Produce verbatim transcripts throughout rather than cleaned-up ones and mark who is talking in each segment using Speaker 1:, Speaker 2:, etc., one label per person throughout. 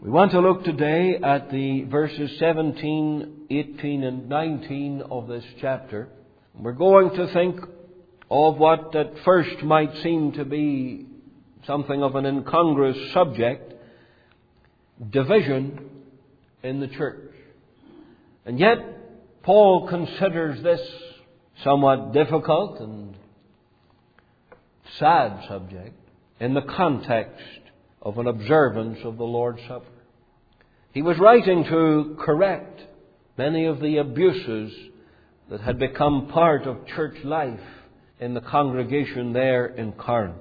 Speaker 1: We want to look today at the verses seventeen, eighteen and nineteen of this chapter. We're going to think of what at first might seem to be something of an incongruous subject, division in the church. And yet, Paul considers this somewhat difficult and sad subject in the context of an observance of the Lord's Supper. He was writing to correct many of the abuses that had become part of church life in the congregation there in Corinth.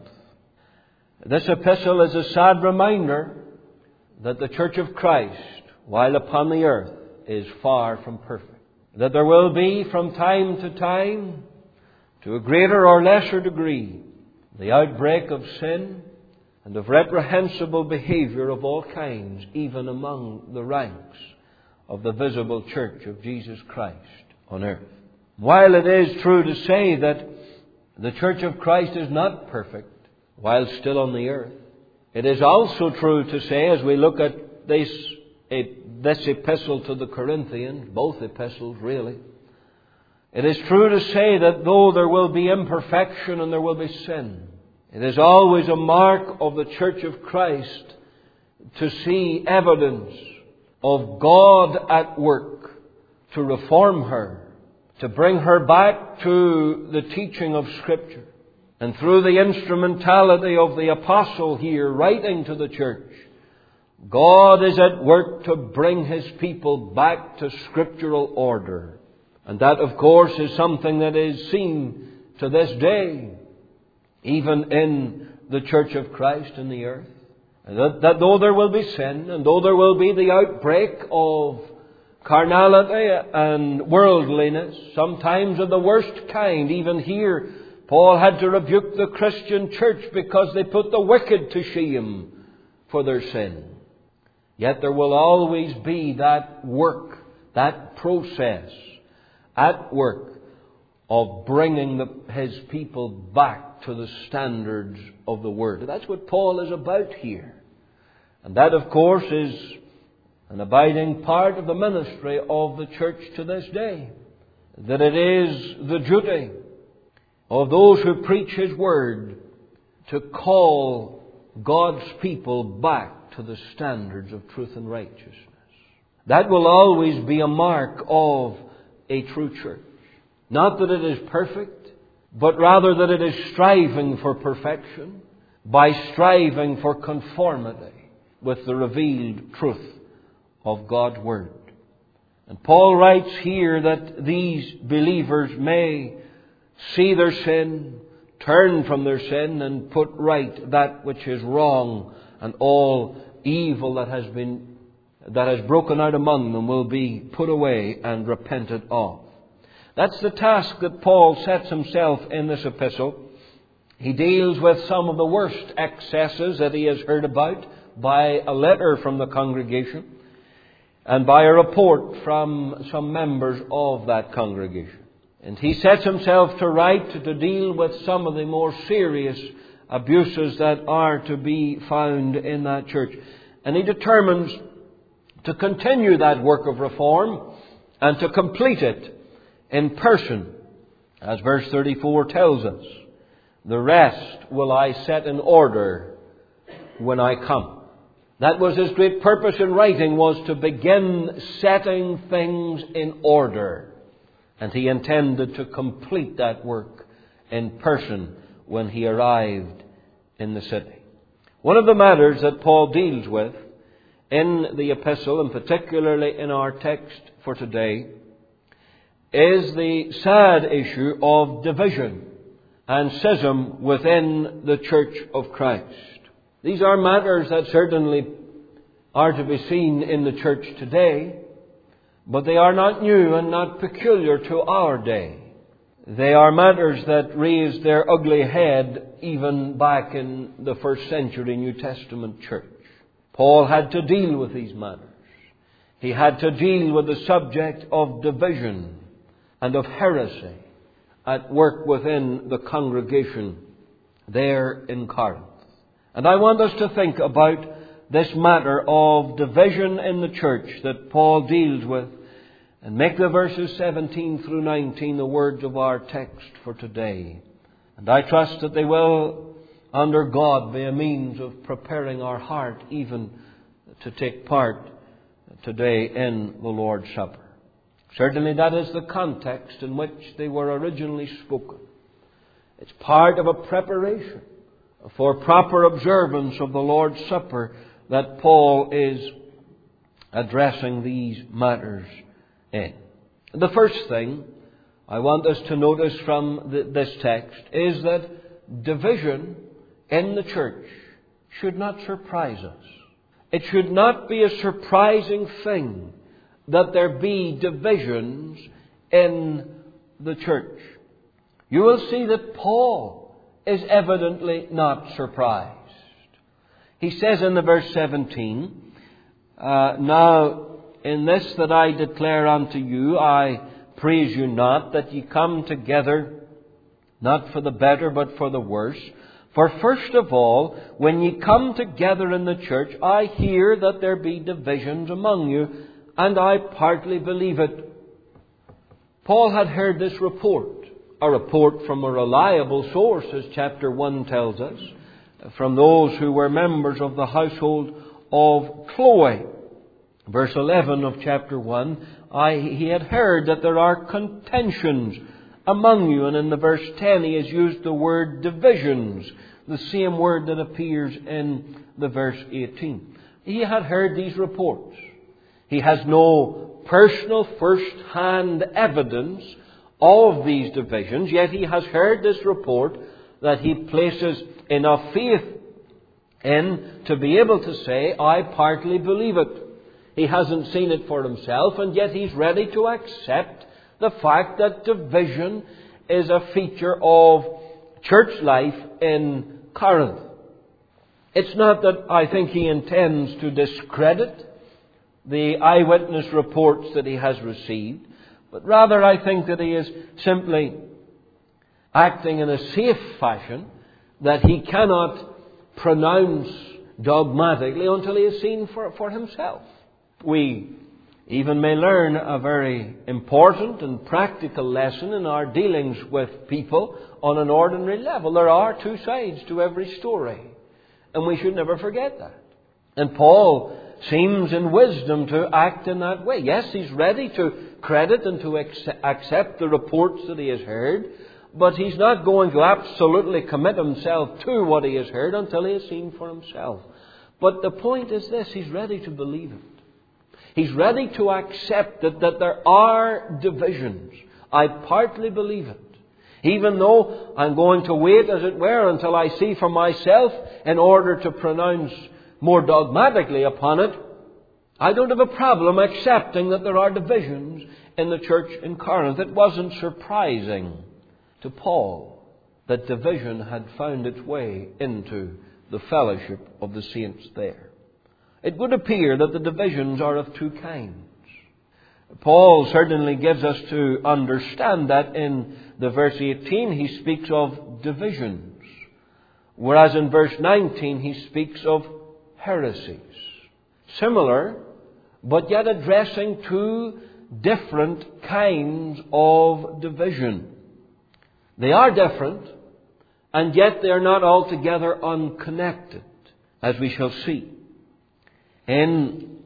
Speaker 1: This epistle is a sad reminder that the Church of Christ, while upon the earth, is far from perfect. That there will be from time to time, to a greater or lesser degree, the outbreak of sin and of reprehensible behavior of all kinds, even among the ranks of the visible church of Jesus Christ on earth. While it is true to say that the Church of Christ is not perfect while still on the earth, it is also true to say, as we look at this, this epistle to the Corinthians, both epistles really, it is true to say that though there will be imperfection and there will be sin, it is always a mark of the Church of Christ to see evidence of God at work to reform her, to bring her back to the teaching of Scripture. And through the instrumentality of the apostle here writing to the church, God is at work to bring His people back to scriptural order. And that, of course, is something that is seen to this day, even in the Church of Christ in the earth. And that, that though there will be sin, and though there will be the outbreak of carnality and worldliness, sometimes of the worst kind, even here, Paul had to rebuke the Christian church because they put the wicked to shame for their sin. Yet there will always be that work, that process at work of bringing the, His people back to the standards of the Word. That's what Paul is about here. And that, of course, is an abiding part of the ministry of the church to this day. That it is the duty of those who preach His Word to call God's people back to the standards of truth and righteousness. That will always be a mark of a true church. Not that it is perfect, but rather that it is striving for perfection by striving for conformity with the revealed truth of God's Word. And Paul writes here that these believers may see their sin, turn from their sin, and put right that which is wrong, and all evil that has been that has broken out among them will be put away and repented of. That's the task that Paul sets himself in this epistle. He deals with some of the worst excesses that he has heard about by a letter from the congregation and by a report from some members of that congregation. And he sets himself to write to deal with some of the more serious abuses that are to be found in that church. And he determines to continue that work of reform and to complete it in person. As verse thirty-four tells us, the rest will I set in order when I come. That was his great purpose in writing, was to begin setting things in order. And he intended to complete that work in person when he arrived in the city. One of the matters that Paul deals with in the epistle, and particularly in our text for today, is the sad issue of division and schism within the Church of Christ. These are matters that certainly are to be seen in the church today, but they are not new and not peculiar to our day. They are matters that raised their ugly head even back in the first century New Testament church. Paul had to deal with these matters. He had to deal with the subject of division and of heresy at work within the congregation there in Corinth. And I want us to think about this matter of division in the church that Paul deals with, and make the verses seventeen through nineteen the words of our text for today. And I trust that they will, under God, be a means of preparing our heart even to take part today in the Lord's Supper. Certainly that is the context in which they were originally spoken. It's part of a preparation for proper observance of the Lord's Supper that Paul is addressing these matters in. The first thing I want us to notice from the, this text is that division in the church should not surprise us. It should not be a surprising thing that there be divisions in the church. You will see that Paul is evidently not surprised. He says in the verse seventeen, uh, Now in this that I declare unto you, I praise you not, that ye come together, not for the better, but for the worse. For first of all, when ye come together in the church, I hear that there be divisions among you, and I partly believe it. Paul had heard this report, a report from a reliable source, as chapter one tells us, from those who were members of the household of Chloe. Verse eleven of chapter one, I, he had heard that there are contentions among you. And in the verse ten he has used the word divisions, the same word that appears in the verse eighteen. He had heard these reports. He has no personal first-hand evidence of these divisions, yet he has heard this report that he places enough faith in to be able to say, I partly believe it. He hasn't seen it for himself, and yet he's ready to accept the fact that division is a feature of church life in Corinth. It's not that I think he intends to discredit the eyewitness reports that he has received, but rather I think that he is simply acting in a safe fashion that he cannot pronounce dogmatically until he has seen for, for himself. We even may learn a very important and practical lesson in our dealings with people on an ordinary level. There are two sides to every story, and we should never forget that. And Paul seems in wisdom to act in that way. Yes, he's ready to credit and to accept the reports that he has heard, but he's not going to absolutely commit himself to what he has heard until he has seen for himself. But the point is this, he's ready to believe it. He's ready to accept that, that there are divisions. I partly believe it. Even though I'm going to wait, as it were, until I see for myself in order to pronounce more dogmatically upon it, I don't have a problem accepting that there are divisions in the church in Corinth. It wasn't surprising to Paul that division had found its way into the fellowship of the saints there. It would appear that the divisions are of two kinds. Paul certainly gives us to understand that in the verse eighteen he speaks of divisions, whereas in verse nineteen he speaks of heresies. Similar, but yet addressing two different kinds of division. They are different, and yet they are not altogether unconnected, as we shall see. In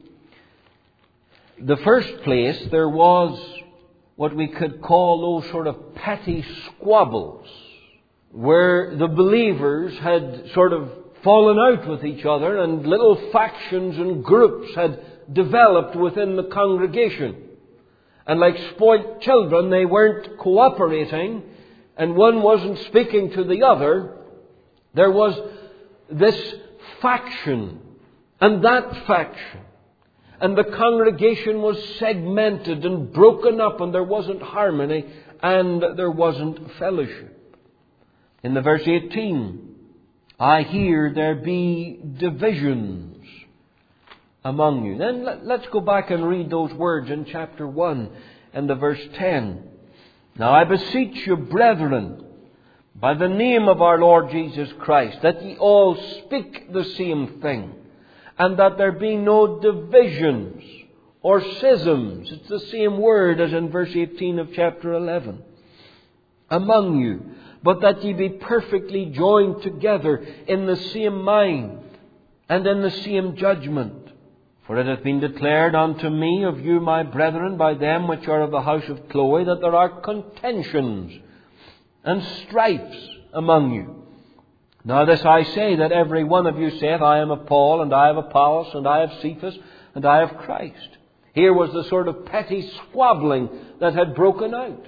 Speaker 1: the first place, there was what we could call those sort of petty squabbles, where the believers had sort of fallen out with each other, and little factions and groups had developed within the congregation. And like spoilt children, they weren't cooperating, and one wasn't speaking to the other. There was this faction and that faction, and the congregation was segmented and broken up, and there wasn't harmony and there wasn't fellowship. In the verse eighteen, I hear there be divisions among you. Then let's go back and read those words in chapter one and the verse ten. Now I beseech you, brethren, by the name of our Lord Jesus Christ, that ye all speak the same thing, and that there be no divisions or schisms. It's the same word as in verse eighteen of chapter eleven. Among you, but that ye be perfectly joined together in the same mind and in the same judgment. For it hath been declared unto me of you, my brethren, by them which are of the house of Chloe, that there are contentions and strifes among you. Now this I say, that every one of you saith, I am of Paul, and I of Apollos, and I of Cephas, and I of Christ. Here was the sort of petty squabbling that had broken out.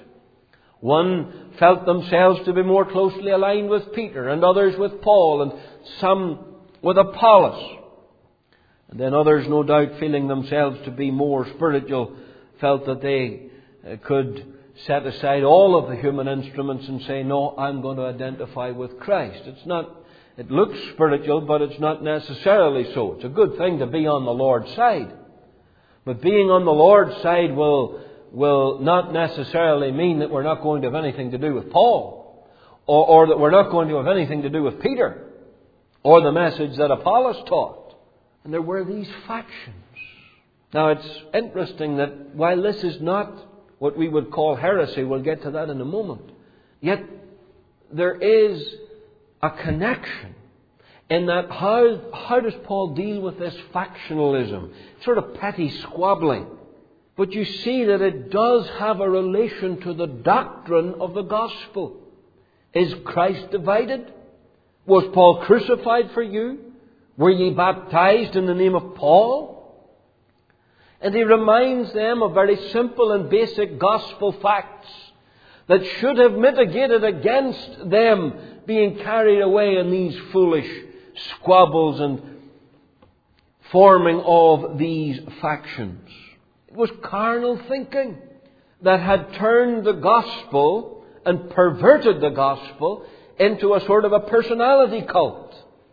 Speaker 1: One felt themselves to be more closely aligned with Peter, and others with Paul, and some with Apollos. And then others, no doubt, feeling themselves to be more spiritual, felt that they could set aside all of the human instruments and say, no, I'm going to identify with Christ. It's not, it looks spiritual, but it's not necessarily so. It's a good thing to be on the Lord's side. But being on the Lord's side will, will not necessarily mean that we're not going to have anything to do with Paul, or, or that we're not going to have anything to do with Peter, or the message that Apollos taught. And there were these factions. Now it's interesting that while this is not what we would call heresy, we'll get to that in a moment, yet there is a connection in that how, how does Paul deal with this factionalism, sort of petty squabbling? But you see that it does have a relation to the doctrine of the gospel. Is Christ divided? Was Paul crucified for you? Were ye baptized in the name of Paul? And he reminds them of very simple and basic gospel facts that should have mitigated against them being carried away in these foolish squabbles and forming of these factions. It was carnal thinking that had turned the gospel and perverted the gospel into a sort of a personality cult,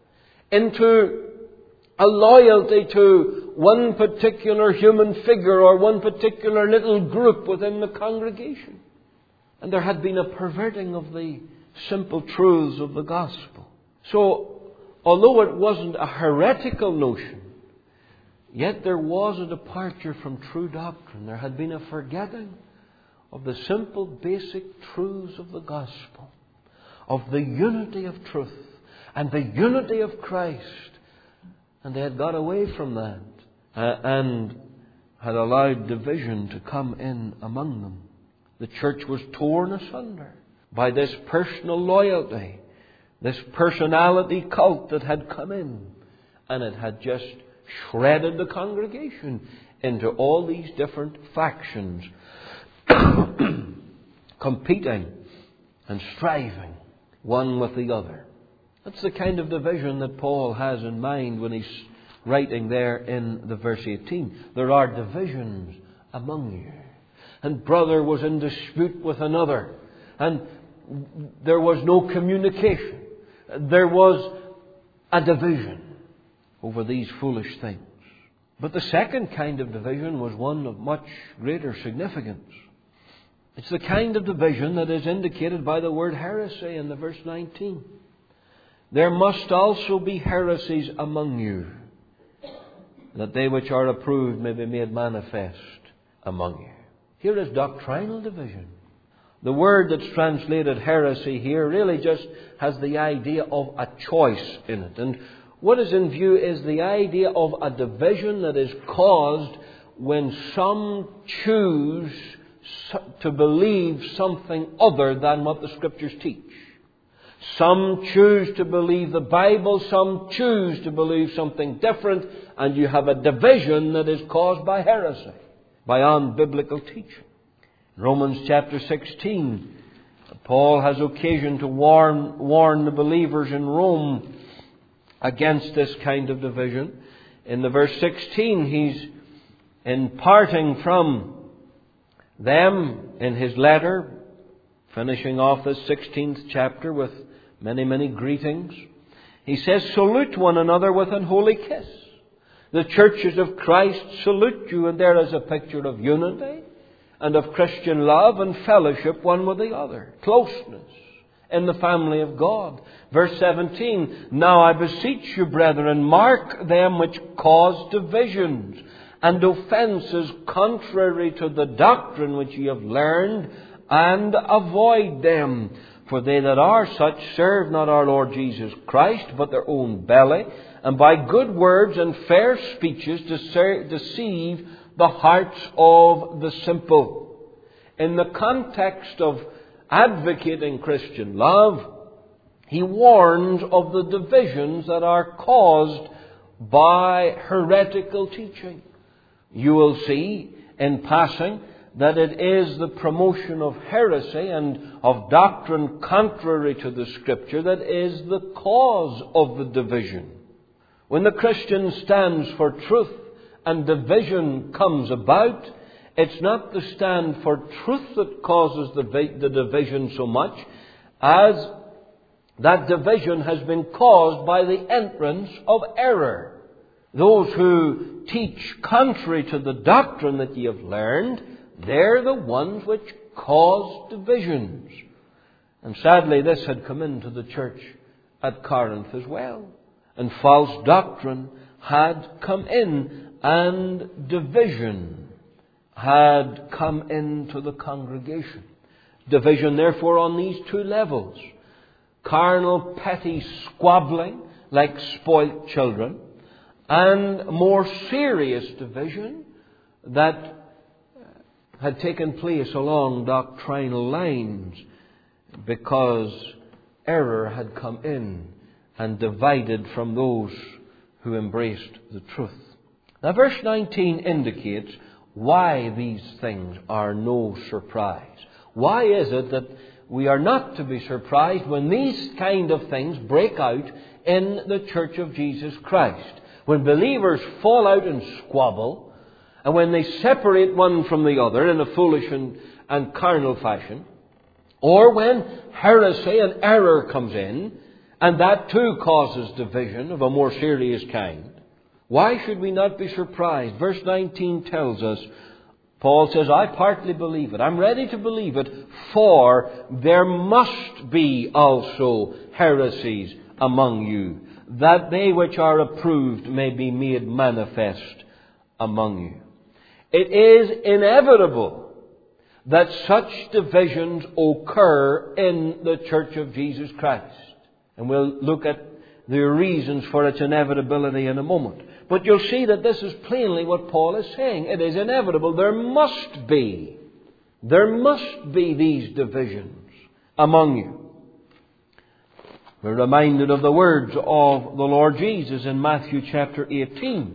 Speaker 1: into a loyalty to one particular human figure or one particular little group within the congregation. And there had been a perverting of the simple truths of the gospel. So, although it wasn't a heretical notion, yet there was a departure from true doctrine. There had been a forgetting of the simple, basic truths of the gospel, of the unity of truth and the unity of Christ. And they had got away from that uh, and had allowed division to come in among them. The church was torn asunder by this personal loyalty, this personality cult that had come in, and it had just shredded the congregation into all these different factions, competing and striving one with the other. That's the kind of division that Paul has in mind when he's writing there in the verse eighteen. There are divisions among you. And brother was in dispute with another. And there was no communication. There was a division over these foolish things. But the second kind of division was one of much greater significance. It's the kind of division that is indicated by the word heresy in the verse nineteen. There must also be heresies among you, that they which are approved may be made manifest among you. Here is doctrinal division. The word that's translated heresy here really just has the idea of a choice in it. And what is in view is the idea of a division that is caused when some choose to believe something other than what the Scriptures teach. Some choose to believe the Bible, some choose to believe something different, and you have a division that is caused by heresy, by unbiblical teaching. In Romans chapter sixteen, Paul has occasion to warn, warn the believers in Rome against this kind of division. In the verse sixteen, he's imparting from them in his letter, finishing off this sixteenth chapter with many, many greetings. He says, salute one another with an holy kiss. The churches of Christ salute you, and there is a picture of unity and of Christian love and fellowship one with the other, closeness, in the family of God. Verse seventeen, now I beseech you, brethren, mark them which cause divisions and offences contrary to the doctrine which ye have learned, and avoid them. For they that are such serve not our Lord Jesus Christ, but their own belly, and by good words and fair speeches deceive the hearts of the simple. In the context of advocating Christian love, he warns of the divisions that are caused by heretical teaching. You will see in passing that it is the promotion of heresy and of doctrine contrary to the Scripture that is the cause of the division. When the Christian stands for truth and division comes about, it's not the stand for truth that causes the, the division so much as that division has been caused by the entrance of error. Those who teach contrary to the doctrine that ye have learned, they're the ones which cause divisions. And sadly, this had come into the church at Corinth as well. And false doctrine had come in, and division had come into the congregation. Division, therefore, on these two levels. Carnal, petty squabbling, like spoilt children, and more serious division that had taken place along doctrinal lines because error had come in and divided from those who embraced the truth. Now, verse nineteen indicates why these things are no surprise. Why is it that we are not to be surprised when these kind of things break out in the Church of Jesus Christ? When believers fall out and squabble, and when they separate one from the other in a foolish and, and carnal fashion, or when heresy and error comes in, and that too causes division of a more serious kind, why should we not be surprised? Verse nineteen tells us, Paul says, I partly believe it. I'm ready to believe it, for there must be also heresies among you, that they which are approved may be made manifest among you. It is inevitable that such divisions occur in the Church of Jesus Christ. And we'll look at the reasons for its inevitability in a moment. But you'll see that this is plainly what Paul is saying. It is inevitable. There must be. There must be these divisions among you. We're reminded of the words of the Lord Jesus in Matthew chapter eighteen,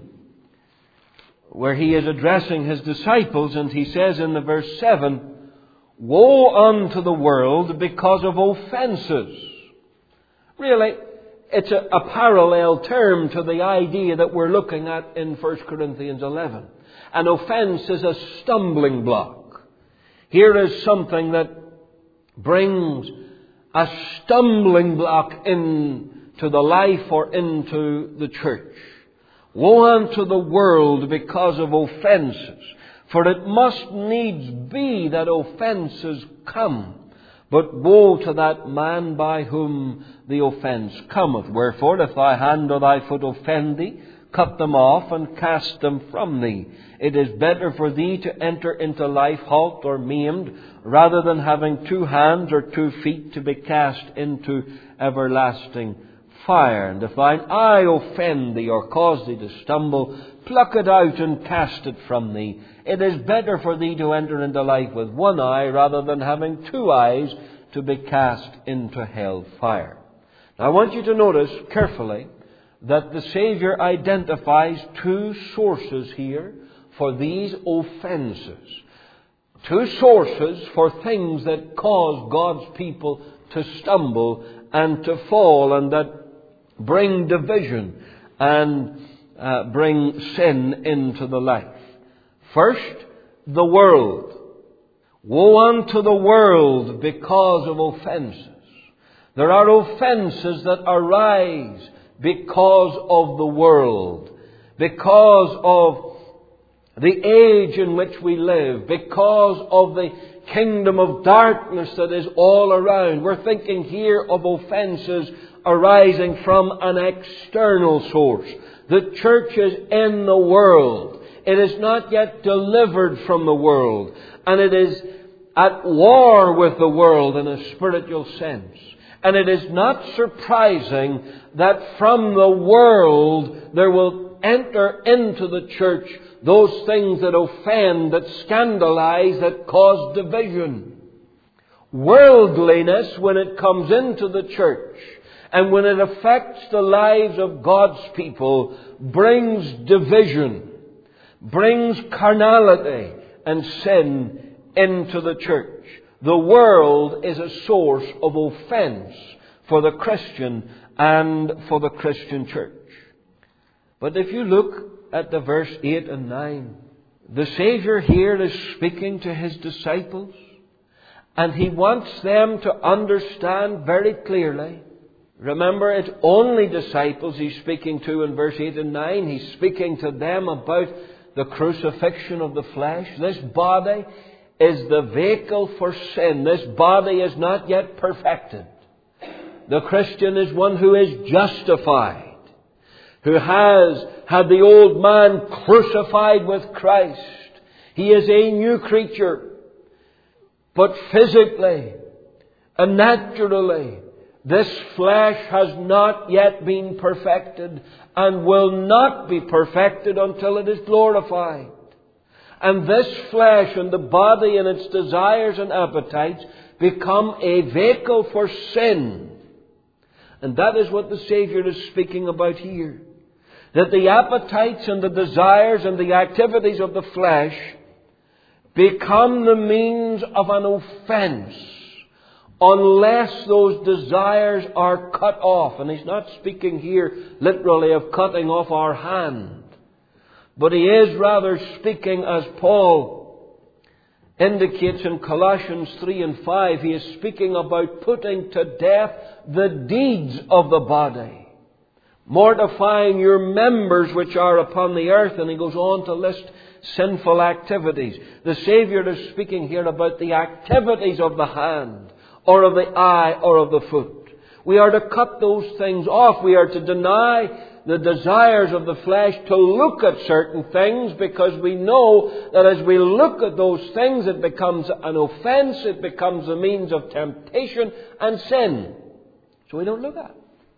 Speaker 1: where he is addressing his disciples, and he says in the verse seven, woe unto the world because of offences. Really, it's a, a parallel term to the idea that we're looking at in First Corinthians eleven. An offence is a stumbling block. Here is something that brings a stumbling block into the life or into the church. Woe unto the world because of offences, for it must needs be that offences come. But woe to that man by whom the offence cometh. Wherefore, if thy hand or thy foot offend thee, cut them off and cast them from thee. It is better for thee to enter into life halt or maimed, rather than having two hands or two feet to be cast into everlasting fire. And if thine eye offend thee or cause thee to stumble, pluck it out and cast it from thee. It is better for thee to enter into life with one eye, rather than having two eyes to be cast into hell fire. Now, I want you to notice carefully that the Saviour identifies two sources here for these offences. Two sources for things that cause God's people to stumble and to fall, and that bring division and uh, bring sin into the life. First, the world. Woe unto the world because of offences. There are offences that arise because of the world, because of the age in which we live, because of the kingdom of darkness that is all around. We're thinking here of offences arising from an external source. The church is in the world. It is not yet delivered from the world. And it is at war with the world in a spiritual sense. And it is not surprising that from the world there will enter into the church those things that offend, that scandalize, that cause division. Worldliness, when it comes into the church and when it affects the lives of God's people, brings division, brings carnality and sin into the church. The world is a source of offense for the Christian and for the Christian church. But if you look at the verse eight and nine, the Saviour here is speaking to His disciples, and He wants them to understand very clearly. Remember, it's only disciples He's speaking to in verse eight and nine. He's speaking to them about the crucifixion of the flesh. This body is the vehicle for sin. This body is not yet perfected. The Christian is one who is justified, who has had the old man crucified with Christ. He is a new creature. But physically and naturally, this flesh has not yet been perfected and will not be perfected until it is glorified. And this flesh and the body and its desires and appetites become a vehicle for sin. And that is what the Saviour is speaking about here. That the appetites and the desires and the activities of the flesh become the means of an offense unless those desires are cut off. And He's not speaking here literally of cutting off our hand. But He is rather speaking, as Paul indicates in Colossians three and five, He is speaking about putting to death the deeds of the body, mortifying your members which are upon the earth. And he goes on to list sinful activities. The Saviour is speaking here about the activities of the hand, or of the eye, or of the foot. We are to cut those things off. We are to deny the desires of the flesh to look at certain things, because we know that as we look at those things, it becomes an offense, it becomes a means of temptation and sin. So we don't look at it.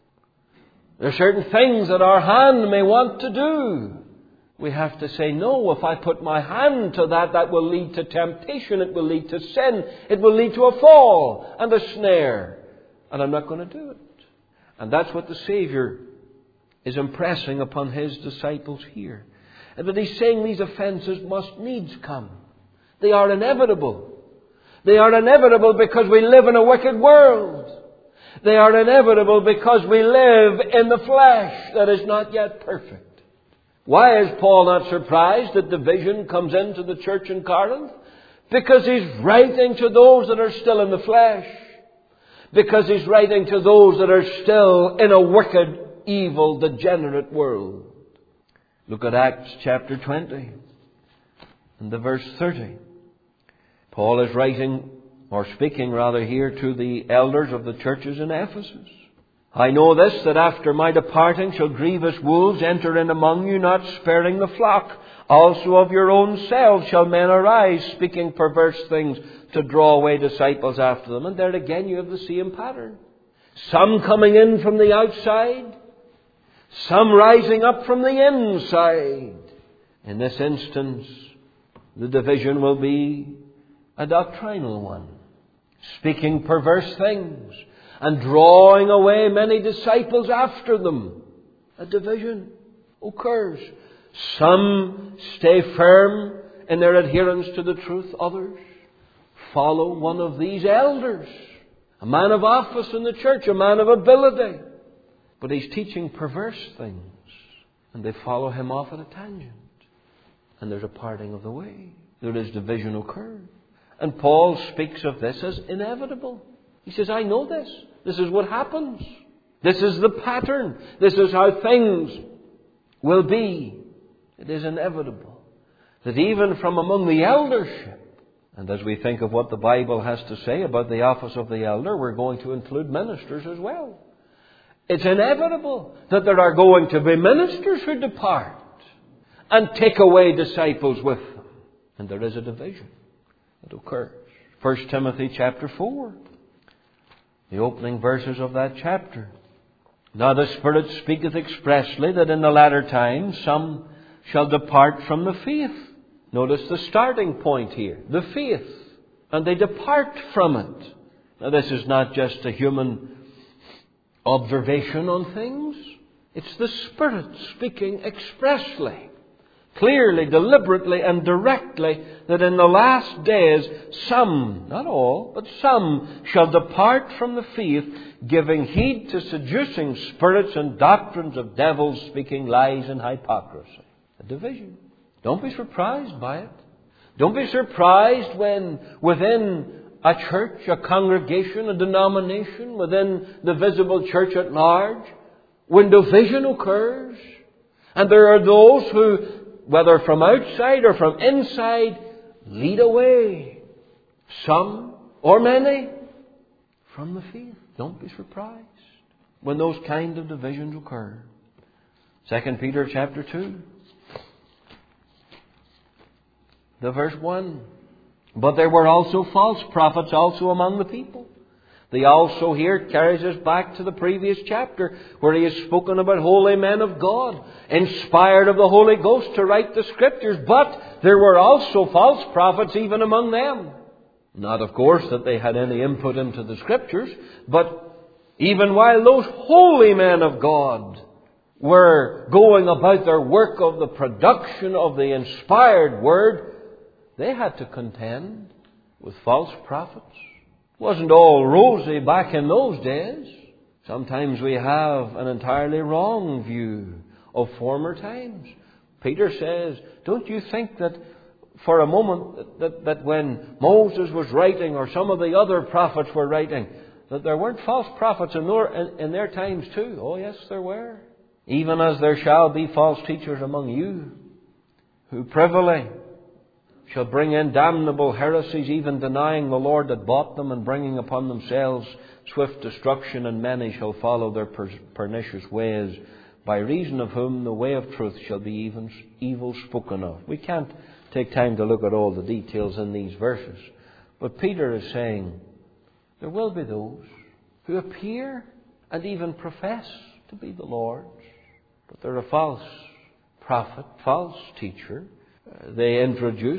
Speaker 1: There are certain things that our hand may want to do. We have to say, no, if I put my hand to that, that will lead to temptation, it will lead to sin, it will lead to a fall and a snare. And I'm not going to do it. And that's what the Saviour is impressing upon His disciples here. And that He's saying these offences must needs come. They are inevitable. They are inevitable because we live in a wicked world. They are inevitable because we live in the flesh that is not yet perfect. Why is Paul not surprised that division comes into the church in Corinth? Because he's writing to those that are still in the flesh. Because he's writing to those that are still in a wicked, evil, degenerate world. Look at Acts chapter twenty and the verse thirty. Paul is writing, or speaking rather here, to the elders of the churches in Ephesus. I know this, that after my departing shall grievous wolves enter in among you, not sparing the flock. Also of your own selves shall men arise, speaking perverse things, to draw away disciples after them. And there again you have the same pattern. Some coming in from the outside, some rising up from the inside. In this instance, the division will be a doctrinal one, speaking perverse things and drawing away many disciples after them. A division occurs. Some stay firm in their adherence to the truth. Others follow one of these elders, a man of office in the church, a man of ability. But he's teaching perverse things, and they follow him off at a tangent. And there's a parting of the way. There is division occurred. And Paul speaks of this as inevitable. He says, I know this. This is what happens. This is the pattern. This is how things will be. It is inevitable that even from among the eldership, And as we think of what the Bible has to say about the office of the elder, we're going to include ministers as well. It's inevitable that there are going to be ministers who depart and take away disciples with them. And there is a division that occurs. First Timothy chapter four, the opening verses of that chapter. Now the Spirit speaketh expressly that in the latter times some shall depart from the faith. Notice the starting point here, the faith. And they depart from it. Now this is not just a human observation on things. It's the Spirit speaking expressly, clearly, deliberately and directly, that in the last days some, not all, but some shall depart from the faith, giving heed to seducing spirits and doctrines of devils, speaking lies and hypocrisy. A division. Don't be surprised by it. Don't be surprised when within a church, a congregation, a denomination, within the visible church at large, when division occurs, and there are those who, whether from outside or from inside, lead away some or many from the faith. Don't be surprised when those kind of divisions occur. Second Peter chapter two, the verse one. But there were also false prophets also among the people. The also here carries us back to the previous chapter where he has spoken about holy men of God, inspired of the Holy Ghost to write the Scriptures. But there were also false prophets even among them. Not, of course, that they had any input into the Scriptures, but even while those holy men of God were going about their work of the production of the inspired Word, they had to contend with false prophets. It wasn't all rosy back in those days. Sometimes we have an entirely wrong view of former times. Peter says, don't you think that for a moment that, that, that when Moses was writing or some of the other prophets were writing, that there weren't false prophets in their, in, in their times too? Oh yes, there were. Even as there shall be false teachers among you, who privily shall bring in damnable heresies, even denying the Lord that bought them, and bringing upon themselves swift destruction, and many shall follow their per- pernicious ways, by reason of whom the way of truth shall be even evil spoken of. We can't take time to look at all the details in these verses, but Peter is saying there will be those who appear and even profess to be the Lord's, but they're a false prophet, false teacher. They introduce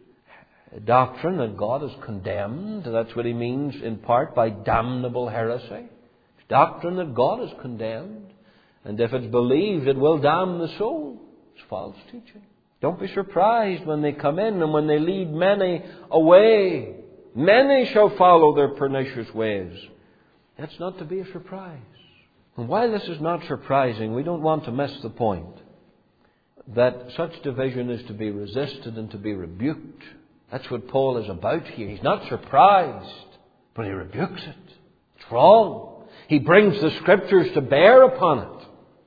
Speaker 1: a doctrine that God has condemned. That's what he means in part by damnable heresy. Doctrine that God has condemned. And if it's believed, it will damn the soul. It's false teaching. Don't be surprised when they come in and when they lead many away. Many shall follow their pernicious ways. That's not to be a surprise. And while this is not surprising, we don't want to miss the point that such division is to be resisted and to be rebuked. That's what Paul is about here. He's not surprised, but he rebukes it. It's wrong. He brings the Scriptures to bear upon it.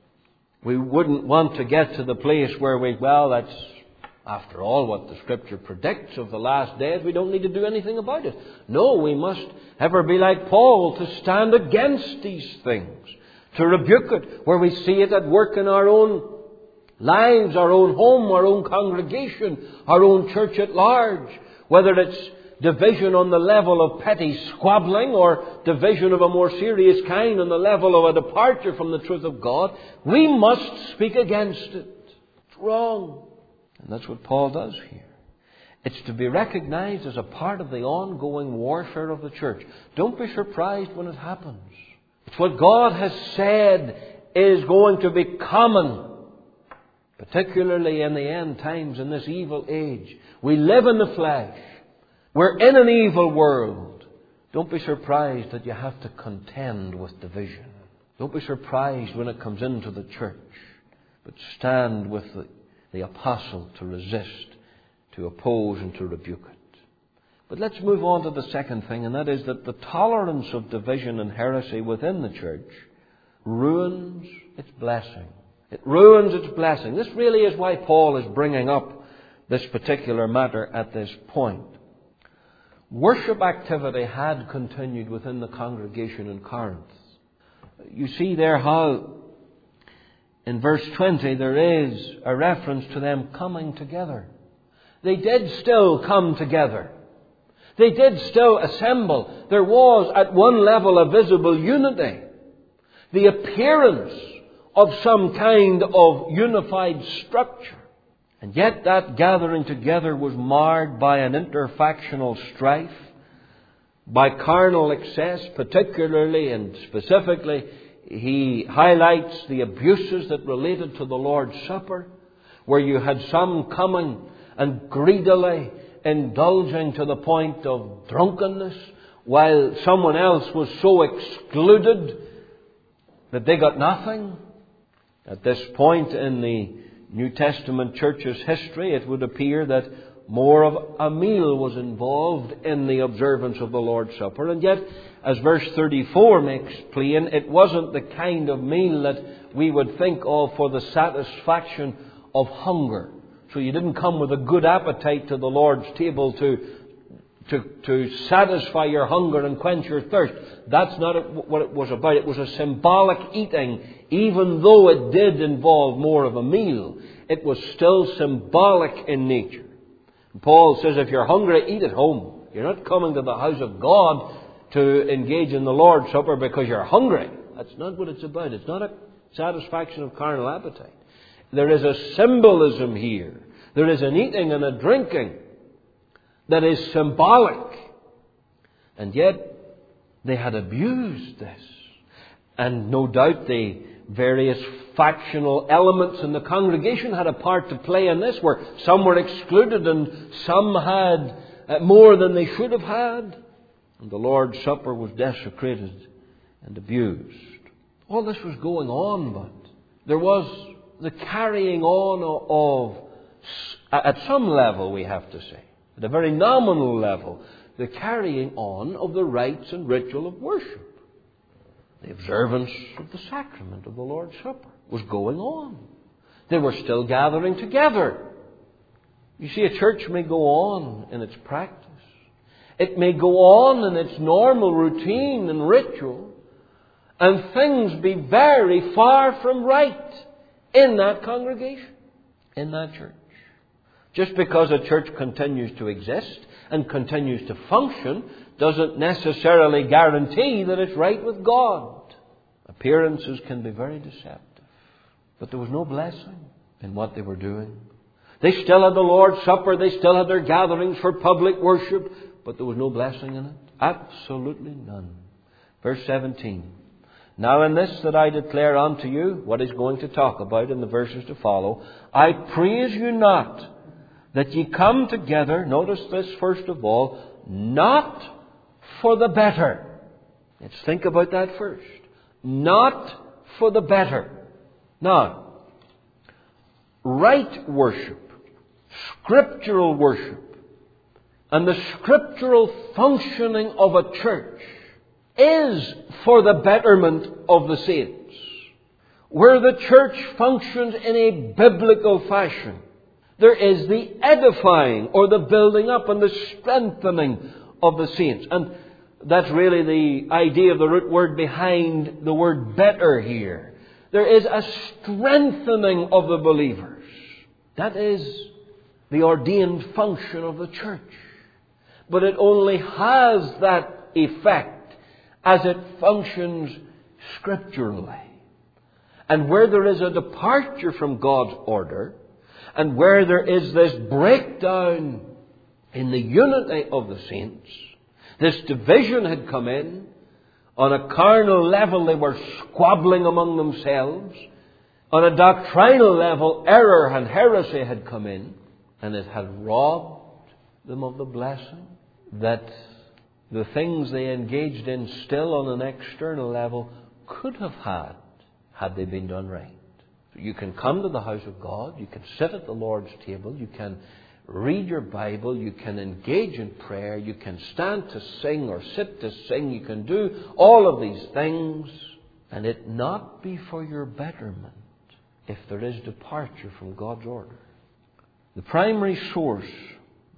Speaker 1: We wouldn't want to get to the place where we, well, that's after all what the Scripture predicts of the last days. We don't need to do anything about it. No, we must ever be like Paul to stand against these things, to rebuke it where we see it at work in our own lives, our own home, our own congregation, our own church at large. Whether it's division on the level of petty squabbling or division of a more serious kind on the level of a departure from the truth of God, we must speak against it. It's wrong. And that's what Paul does here. It's to be recognized as a part of the ongoing warfare of the church. Don't be surprised when it happens. It's what God has said is going to be common, particularly in the end times, in this evil age. We live in the flesh. We're in an evil world. Don't be surprised that you have to contend with division. Don't be surprised when it comes into the church. But stand with the, the apostle to resist, to oppose and to rebuke it. But let's move on to the second thing, and that is that the tolerance of division and heresy within the church ruins its blessing. It ruins its blessing. This really is why Paul is bringing up this particular matter at this point. worship activity had continued within the congregation in Corinth. You see there how in verse twenty there is a reference to them coming together. They did still come together. They did still assemble. There was at one level a visible unity. The appearance of some kind of unified structure. And yet that gathering together was marred by an interfactional strife, by carnal excess, particularly and specifically. He highlights the abuses that related to the Lord's Supper, where you had some coming and greedily indulging to the point of drunkenness, while someone else was so excluded that they got nothing. At this point in the New Testament church's history, it would appear that more of a meal was involved in the observance of the Lord's Supper. And yet, as verse thirty-four makes plain, it wasn't the kind of meal that we would think of for the satisfaction of hunger. So you didn't come with a good appetite to the Lord's table to, to, to satisfy your hunger and quench your thirst. That's not what it was about. It was a symbolic eating. Even though it did involve more of a meal, it was still symbolic in nature. Paul says, if you're hungry, eat at home. You're not coming to the house of God to engage in the Lord's Supper because you're hungry. That's not what it's about. It's not a satisfaction of carnal appetite. There is a symbolism here. There is an eating and a drinking that is symbolic. And yet, they had abused this. And no doubt the various factional elements in the congregation had a part to play in this, where some were excluded and some had more than they should have had. And the Lord's Supper was desecrated and abused. All this was going on, but there was the carrying on of, at some level we have to say, at a very nominal level, the carrying on of the rites and ritual of worship. The observance of the sacrament of the Lord's Supper was going on. They were still gathering together. You see, a church may go on in its practice. It may go on in its normal routine and ritual, and things be very far from right in that congregation, in that church. Just because a church continues to exist and continues to function doesn't necessarily guarantee that it's right with God. Appearances can be very deceptive. But there was no blessing in what they were doing. They still had the Lord's Supper. They still had their gatherings for public worship. But there was no blessing in it. Absolutely none. Verse seventeen. Now in this that I declare unto you, what he's going to talk about in the verses to follow, I praise you not that ye come together, notice this first of all, not for the better. Let's think about that first. Not for the better. Now, right worship, scriptural worship, and the scriptural functioning of a church is for the betterment of the saints. Where the church functions in a biblical fashion, there is the edifying or the building up and the strengthening of the saints. And that's really the idea of the root word behind the word better here. There is a strengthening of the believers. That is the ordained function of the church. But it only has that effect as it functions scripturally. And where there is a departure from God's order, and where there is this breakdown in the unity of the saints, this division had come in. On a carnal level, they were squabbling among themselves. On a doctrinal level, error and heresy had come in, and it had robbed them of the blessing that the things they engaged in still on an external level could have had, had they been done right. You can come to the house of God, you can sit at the Lord's table, you can read your Bible, you can engage in prayer, you can stand to sing or sit to sing, you can do all of these things, and it not be for your betterment if there is departure from God's order. The primary source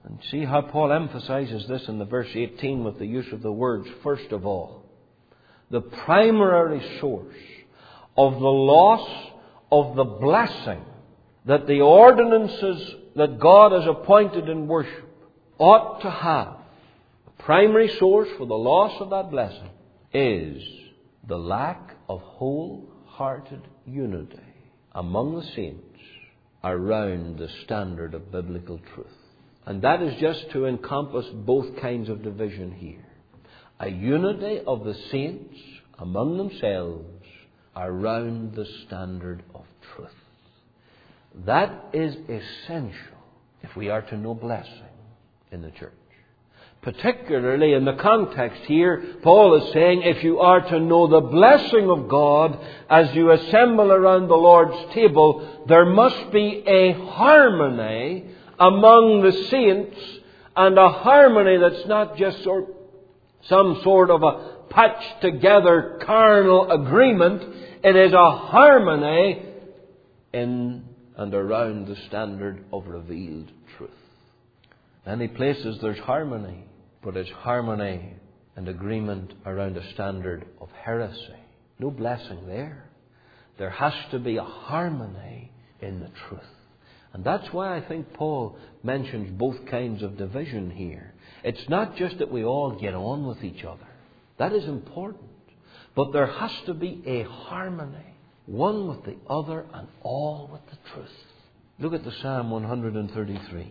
Speaker 1: And see how Paul emphasizes this in the verse eighteen with the use of the words, first of all. The primary source of the loss of the blessing that the ordinances that God has appointed in worship ought to have, the primary source for the loss of that blessing is the lack of wholehearted unity among the saints around the standard of biblical truth. And that is just to encompass both kinds of division here. A unity of the saints among themselves around the standard of truth. That is essential if we are to know blessing in the church. Particularly in the context here, Paul is saying if you are to know the blessing of God as you assemble around the Lord's table, there must be a harmony among the saints, and a harmony that's not just sort, some sort of a patched together carnal agreement. It is a harmony in and around the standard of revealed truth. Many places there's harmony, but it's harmony and agreement around a standard of heresy. No blessing there. There has to be a harmony in the truth. And that's why I think Paul mentions both kinds of division here. It's not just that we all get on with each other. That is important. But there has to be a harmony, one with the other and all with the truth. Look at the Psalm one thirty-three.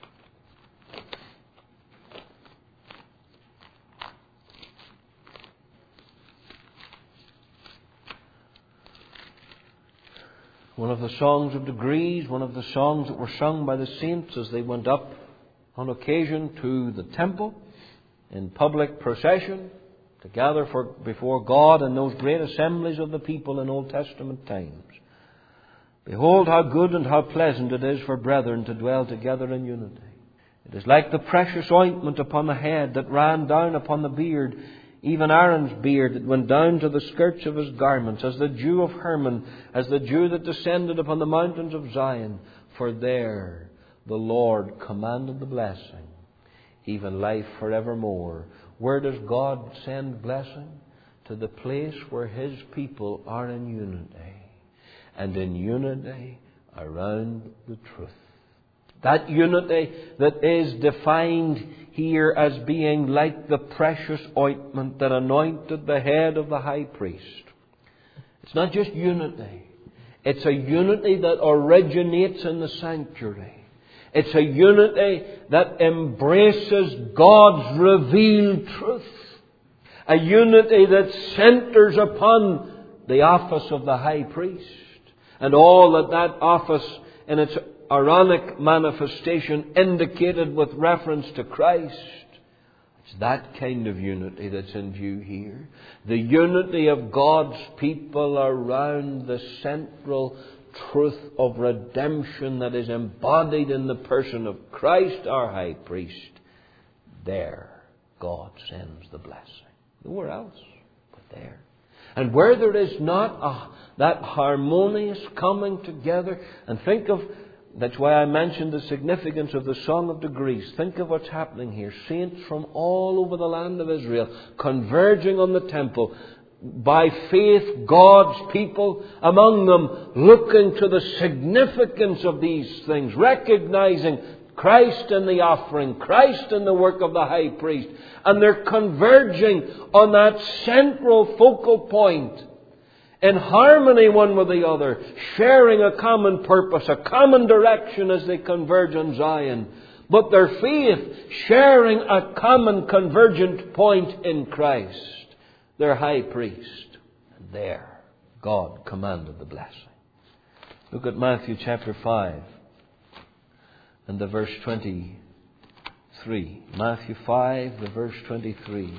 Speaker 1: One of the songs of degrees, one of the songs that were sung by the saints as they went up on occasion to the temple in public procession to gather for, before God in those great assemblies of the people in Old Testament times. Behold how good and how pleasant it is for brethren to dwell together in unity. It is like the precious ointment upon the head that ran down upon the beard, even Aaron's beard that went down to the skirts of his garments, as the dew of Hermon, as the dew that descended upon the mountains of Zion. For there the Lord commanded the blessing, even life forevermore. Where does God send blessing? To the place where His people are in unity, and in unity around the truth. That unity that is defined here as being like the precious ointment that anointed the head of the high priest. It's not just unity. It's a unity that originates in the sanctuary. It's a unity that embraces God's revealed truth. A unity that centers upon the office of the high priest and all that that office in its Aaronic manifestation indicated with reference to Christ. It's that kind of unity that's in view here. The unity of God's people around the central truth of redemption that is embodied in the person of Christ, our high priest. There, God sends the blessing. Nowhere else but there. And where there is not a, that harmonious coming together, and think of, that's why I mentioned the significance of the Song of Degrees. Think of what's happening here. Saints from all over the land of Israel converging on the temple. By faith, God's people among them looking to the significance of these things, recognizing Christ in the offering, Christ in the work of the high priest. And they're converging on that central focal point in harmony one with the other, sharing a common purpose, a common direction as they converge on Zion. But their faith sharing a common convergent point in Christ, their high priest. And there, God commanded the blessing. Look at Matthew chapter five and the verse twenty-three. Matthew five, the verse twenty-three.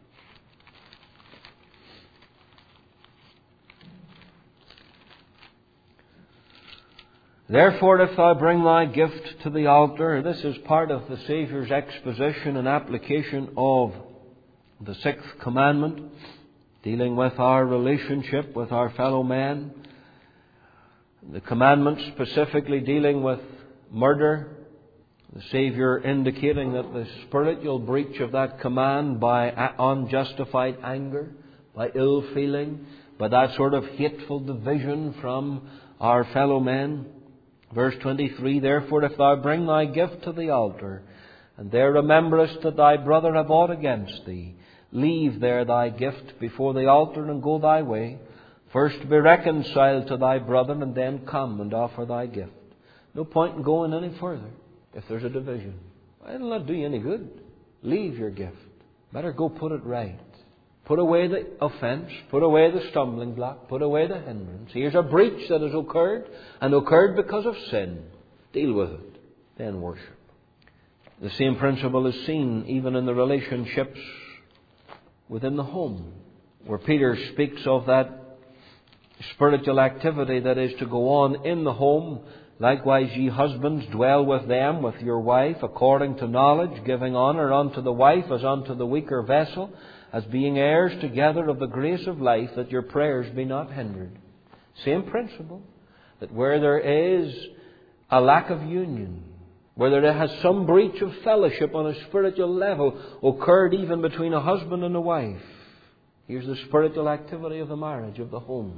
Speaker 1: Therefore, if thou bring thy gift to the altar, this is part of the Saviour's exposition and application of the sixth commandment, dealing with our relationship with our fellow men. The commandment specifically dealing with murder, The Saviour indicating that the spiritual breach of that command by unjustified anger, by ill feeling, by that sort of hateful division from our fellow men. Verse twenty-three, therefore if thou bring thy gift to the altar, and there rememberest that thy brother have aught against thee, leave there thy gift before the altar and go thy way. First be reconciled to thy brother, and then come and offer thy gift. No point in going any further if there's a division. It'll not do you any good. Leave your gift. Better go put it right. Put away the offence. Put away the stumbling block. Put away the hindrance. Here's a breach that has occurred, and occurred because of sin. Deal with it. Then worship. The same principle is seen even in the relationships within the home, where Peter speaks of that spiritual activity that is to go on in the home. Likewise, ye husbands, dwell with them, with your wife, according to knowledge, giving honour unto the wife as unto the weaker vessel, as being heirs together of the grace of life, that your prayers be not hindered. Same principle, that where there is a lack of union, where there has some breach of fellowship on a spiritual level occurred even between a husband and a wife, here's the spiritual activity of the marriage, of the home.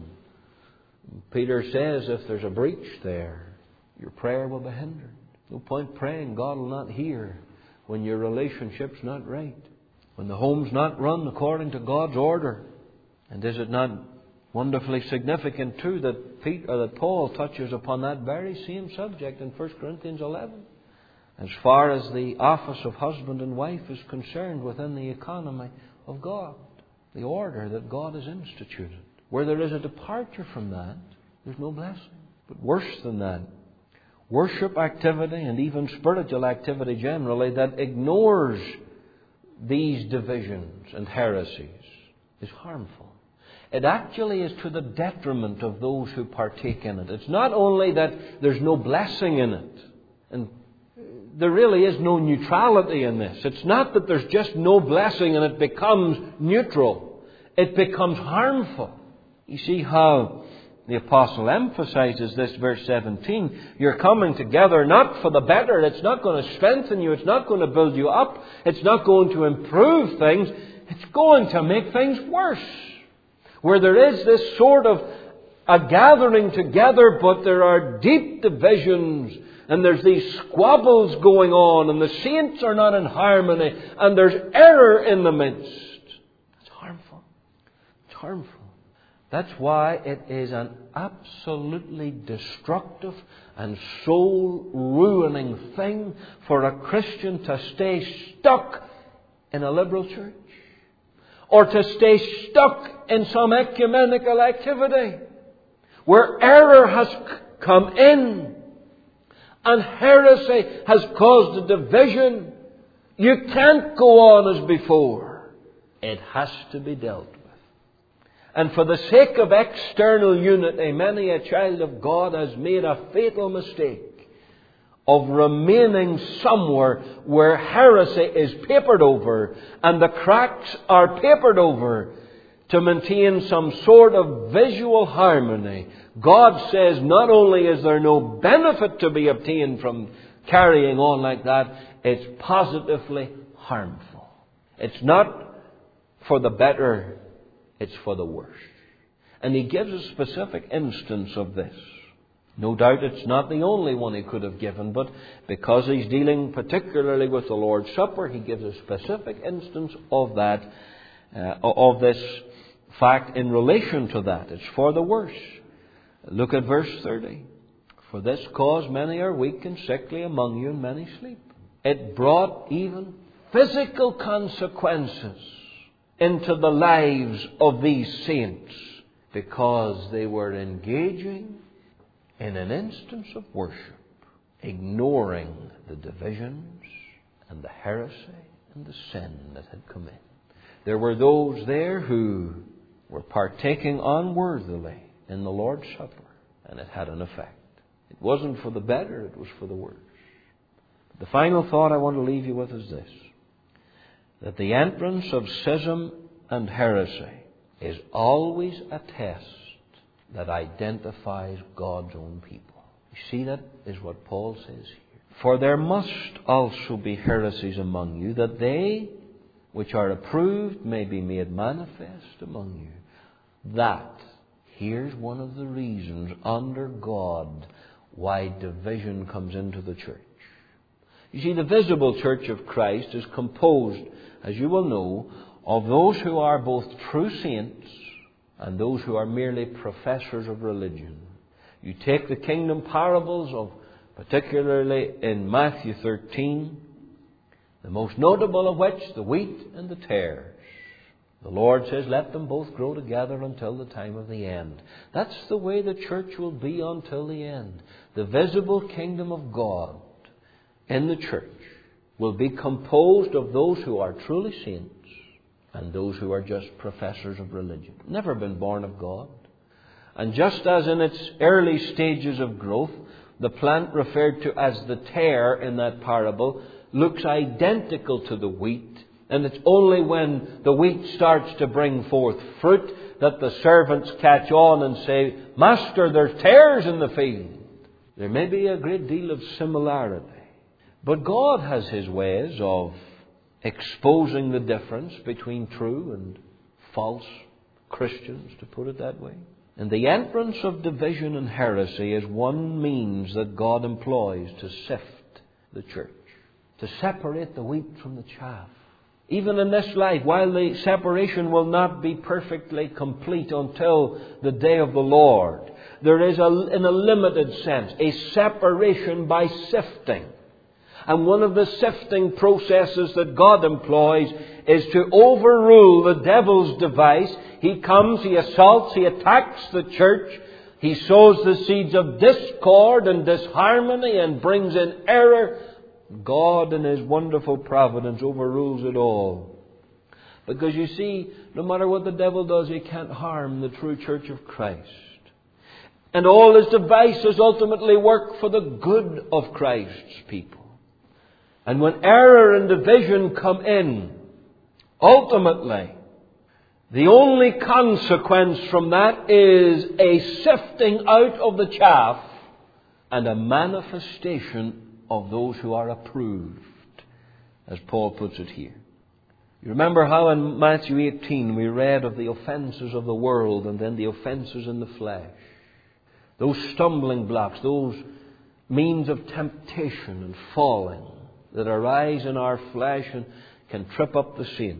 Speaker 1: Peter says if there's a breach there, your prayer will be hindered. No point praying. God will not hear when your relationship's not right, when the home's not run according to God's order. And is it not wonderfully significant too that Peter, or that Paul touches upon that very same subject in First Corinthians eleven, as far as the office of husband and wife is concerned within the economy of God, the order that God has instituted. Where there is a departure from that, there's no blessing. But worse than that, worship activity and even spiritual activity generally that ignores these divisions and heresies is harmful. It actually is to the detriment of those who partake in it. It's not only that there's no blessing in it, and there really is no neutrality in this. It's not that there's just no blessing and it becomes neutral. It becomes harmful. You see how the apostle emphasizes this, verse seventeen. You're coming together not for the better. It's not going to strengthen you. It's not going to build you up. It's not going to improve things. It's going to make things worse. Where there is this sort of a gathering together, but there are deep divisions, and there's these squabbles going on, and the saints are not in harmony, and there's error in the midst. It's harmful. It's harmful. That's why it is an absolutely destructive and soul-ruining thing for a Christian to stay stuck in a liberal church, or to stay stuck in some ecumenical activity where error has come in and heresy has caused a division. You can't go on as before. It has to be dealt with. And for the sake of external unity, many a child of God has made a fatal mistake of remaining somewhere where heresy is papered over and the cracks are papered over to maintain some sort of visual harmony. God says not only is there no benefit to be obtained from carrying on like that, it's positively harmful. It's not for the better, it's for the worse. And he gives a specific instance of this. No doubt it's not the only one he could have given, but because he's dealing particularly with the Lord's Supper, he gives a specific instance of that, uh, of this fact in relation to that. It's for the worse. Look at verse thirty. For this cause many are weak and sickly among you, and many sleep. It brought even physical consequences into the lives of these saints because they were engaging in an instance of worship, ignoring the divisions and the heresy and the sin that had come in. There were those there who were partaking unworthily in the Lord's Supper, and it had an effect. It wasn't for the better, it was for the worse. The final thought I want to leave you with is this: that the entrance of schism and heresy is always a test that identifies God's own people. You see, that is what Paul says here. For there must also be heresies among you, that they which are approved may be made manifest among you. That, here's one of the reasons under God why division comes into the church. You see, the visible church of Christ is composed, as you will know, of those who are both true saints and those who are merely professors of religion. You take the kingdom parables of, particularly in Matthew thirteen, the most notable of which, the wheat and the tares. The Lord says, let them both grow together until the time of the end. That's the way the church will be until the end. The visible kingdom of God in the church will be composed of those who are truly saints and those who are just professors of religion, never been born of God. And just as in its early stages of growth, the plant referred to as the tare in that parable looks identical to the wheat, and it's only when the wheat starts to bring forth fruit that the servants catch on and say, Master, there's tares in the field. There may be a great deal of similarity. But God has His ways of exposing the difference between true and false Christians, to put it that way. And the entrance of division and heresy is one means that God employs to sift the church, to separate the wheat from the chaff. Even in this life, while the separation will not be perfectly complete until the day of the Lord, there is, a, in a limited sense, a separation by sifting. And one of the sifting processes that God employs is to overrule the devil's device. He comes, he assaults, he attacks the church. He sows the seeds of discord and disharmony and brings in error. God in His wonderful providence overrules it all. Because you see, no matter what the devil does, he can't harm the true church of Christ. And all his devices ultimately work for the good of Christ's people. And when error and division come in, ultimately, the only consequence from that is a sifting out of the chaff and a manifestation of those who are approved, as Paul puts it here. You remember how in Matthew eighteen we read of the offences of the world and then the offences in the flesh. Those stumbling blocks, those means of temptation and falling that arise in our flesh and can trip up the saint.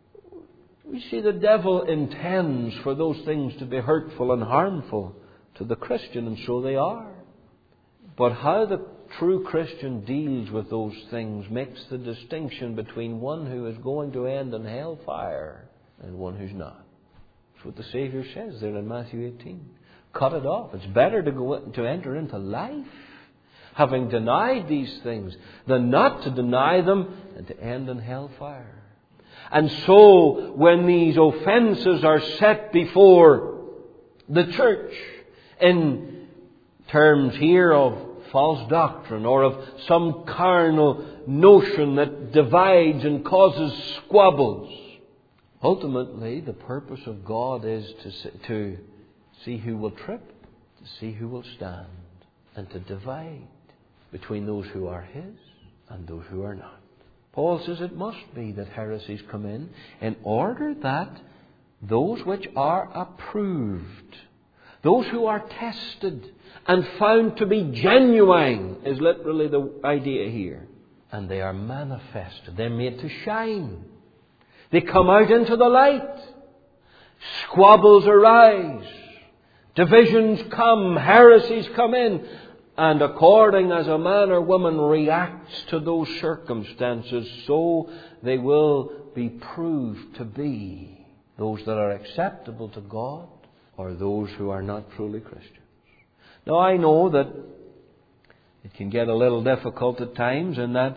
Speaker 1: We see the devil intends for those things to be hurtful and harmful to the Christian, and so they are. But how the true Christian deals with those things makes the distinction between one who is going to end in hellfire and one who's not. That's what the Saviour says there in Matthew eighteen. Cut it off. It's better to go to enter into life, having denied these things, than not to deny them and to end in hellfire. And so, when these offences are set before the church, in terms here of false doctrine or of some carnal notion that divides and causes squabbles, ultimately the purpose of God is to, to see who will trip, to see who will stand, and to divide between those who are His and those who are not. Paul says it must be that heresies come in in order that those which are approved, those who are tested and found to be genuine, is literally the idea here. And they are manifested. They're made to shine. They come out into the light. Squabbles arise. Divisions come. Heresies come in. And according as a man or woman reacts to those circumstances, so they will be proved to be those that are acceptable to God or those who are not truly Christians. Now, I know that it can get a little difficult at times, in that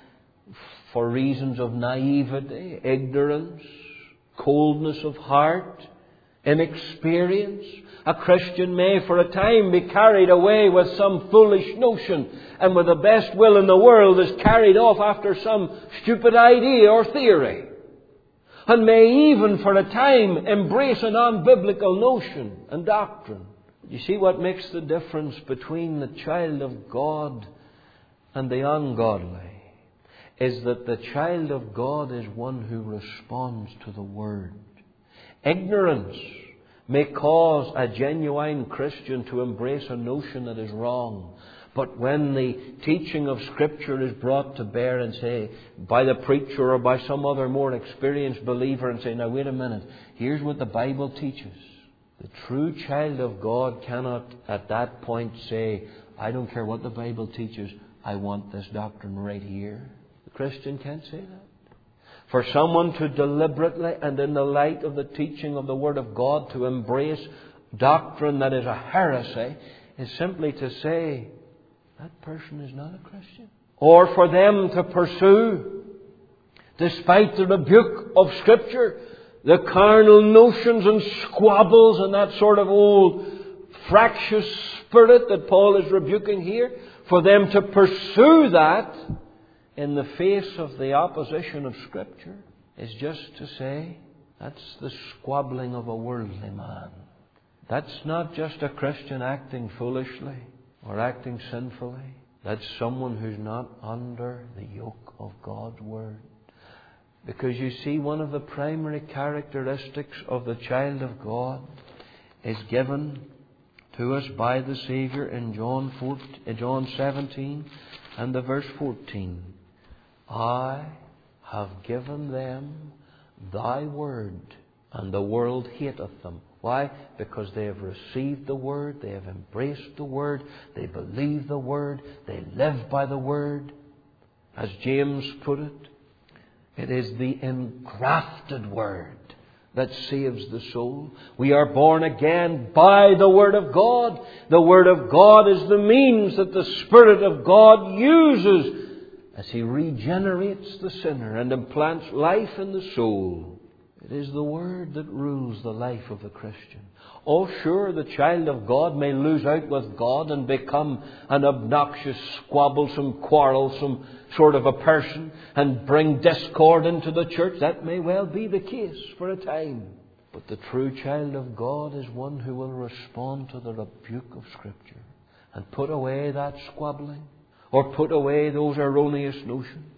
Speaker 1: for reasons of naivety, ignorance, coldness of heart, inexperience, a Christian may for a time be carried away with some foolish notion, and with the best will in the world is carried off after some stupid idea or theory, and may even for a time embrace an unbiblical notion and doctrine. You see what makes the difference between the child of God and the ungodly is that the child of God is one who responds to the Word. Ignorance may cause a genuine Christian to embrace a notion that is wrong. But when the teaching of Scripture is brought to bear and say, by the preacher or by some other more experienced believer, and say, now wait a minute, here's what the Bible teaches. The true child of God cannot at that point say, I don't care what the Bible teaches, I want this doctrine right here. The Christian can't say that. For someone to deliberately and in the light of the teaching of the Word of God to embrace doctrine that is a heresy is simply to say, that person is not a Christian. Or for them to pursue, despite the rebuke of Scripture, the carnal notions and squabbles and that sort of old fractious spirit that Paul is rebuking here, for them to pursue that in the face of the opposition of Scripture is just to say, that's the squabbling of a worldly man. That's not just a Christian acting foolishly or acting sinfully. That's someone who's not under the yoke of God's Word. Because you see, one of the primary characteristics of the child of God is given to us by the Saviour in John fourteen, in John seventeen and the verse fourteen. I have given them thy word, and the world hateth them. Why? Because they have received the Word, they have embraced the Word, they believe the Word, they live by the Word. As James put it, it is the engrafted Word that saves the soul. We are born again by the Word of God. The Word of God is the means that the Spirit of God uses as He regenerates the sinner and implants life in the soul. It is the Word that rules the life of the Christian. Oh, sure, the child of God may lose out with God and become an obnoxious, squabblesome, quarrelsome sort of a person and bring discord into the church. That may well be the case for a time. But the true child of God is one who will respond to the rebuke of Scripture and put away that squabbling or put away those erroneous notions.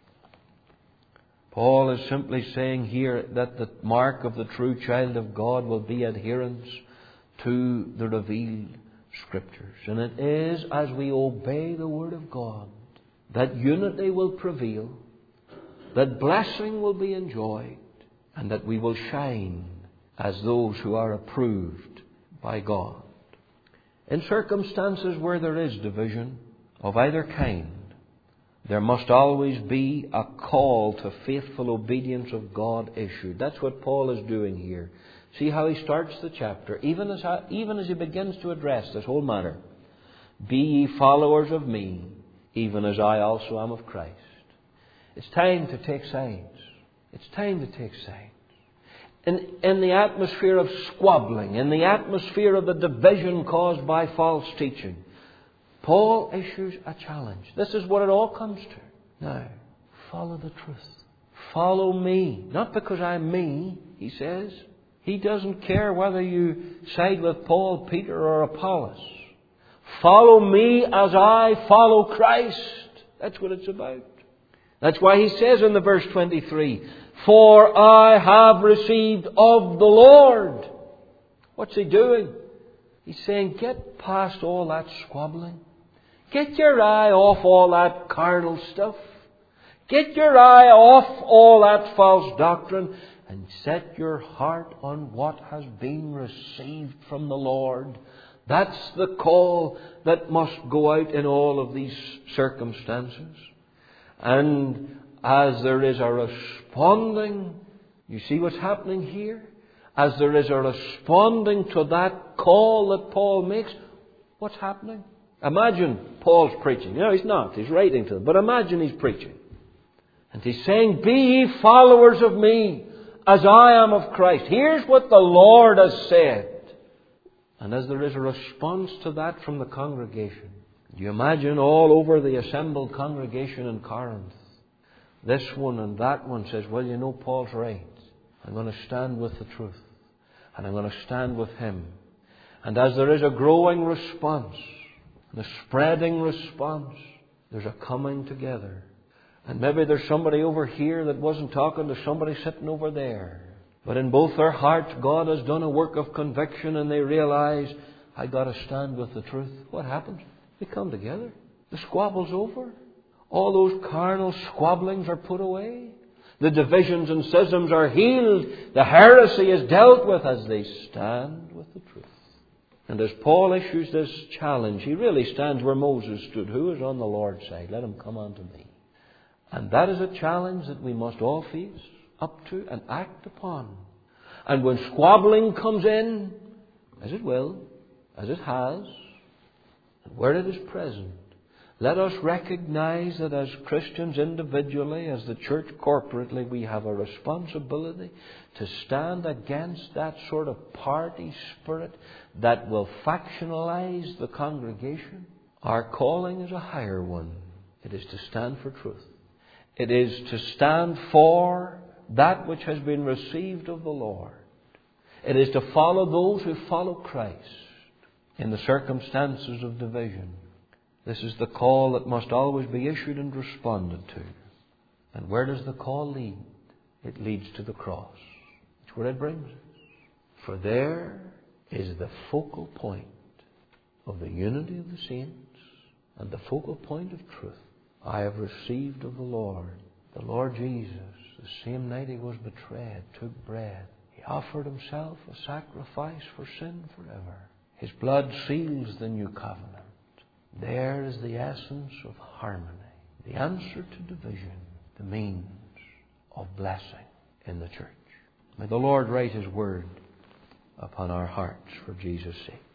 Speaker 1: Paul is simply saying here that the mark of the true child of God will be adherence to the revealed Scriptures. And it is as we obey the Word of God that unity will prevail, that blessing will be enjoyed, and that we will shine as those who are approved by God. In circumstances where there is division of either kind, there must always be a call to faithful obedience of God issued. That's what Paul is doing here. See how he starts the chapter, even as, I, even as he begins to address this whole matter. Be ye followers of me, even as I also am of Christ. It's time to take sides. It's time to take sides. In, in the atmosphere of squabbling, in the atmosphere of the division caused by false teaching, Paul issues a challenge. This is what it all comes to. Now, follow the truth. Follow me. Not because I'm me, he says. He doesn't care whether you side with Paul, Peter, or Apollos. Follow me as I follow Christ. That's what it's about. That's why he says in the verse twenty-three, for I have received of the Lord. What's he doing? He's saying, get past all that squabbling. Get your eye off all that carnal stuff. Get your eye off all that false doctrine and set your heart on what has been received from the Lord. That's the call that must go out in all of these circumstances. And as there is a responding, you see what's happening here? As there is a responding to that call that Paul makes, what's happening? Imagine Paul's preaching. No, he's not. He's writing to them. But imagine he's preaching. And he's saying, be ye followers of me, as I am of Christ. Here's what the Lord has said. And as there is a response to that from the congregation, you imagine all over the assembled congregation in Corinth, this one and that one says, well, you know, Paul's right. I'm going to stand with the truth. And I'm going to stand with him. And as there is a growing response, the spreading response, There's a coming together. And maybe there's somebody over here that wasn't talking to somebody sitting over there. But in both their hearts, God has done a work of conviction, and they realize, I got to stand with the truth. What happens? They come together. The squabble's over. All those carnal squabblings are put away. The divisions and schisms are healed. The heresy is dealt with as they stand with the truth. And as Paul issues this challenge, he really stands where Moses stood. Who is on the Lord's side? Let him come unto me. And that is a challenge that we must all face up to and act upon. And when squabbling comes in, as it will, as it has, and where it is present, let us recognize that as Christians individually, as the church corporately, we have a responsibility to stand against that sort of party spirit that will factionalize the congregation. Our calling is a higher one. It is to stand for truth. It is to stand for that which has been received of the Lord. It is to follow those who follow Christ in the circumstances of division. This is the call that must always be issued and responded to. And where does the call lead? It leads to the cross. That's where it brings us. For there is the focal point of the unity of the saints and the focal point of truth. I have received of the Lord. The Lord Jesus, the same night He was betrayed, took bread. He offered Himself a sacrifice for sin forever. His blood seals the new covenant. There is the essence of harmony, the answer to division, the means of blessing in the church. May the Lord write His word upon our hearts for Jesus' sake.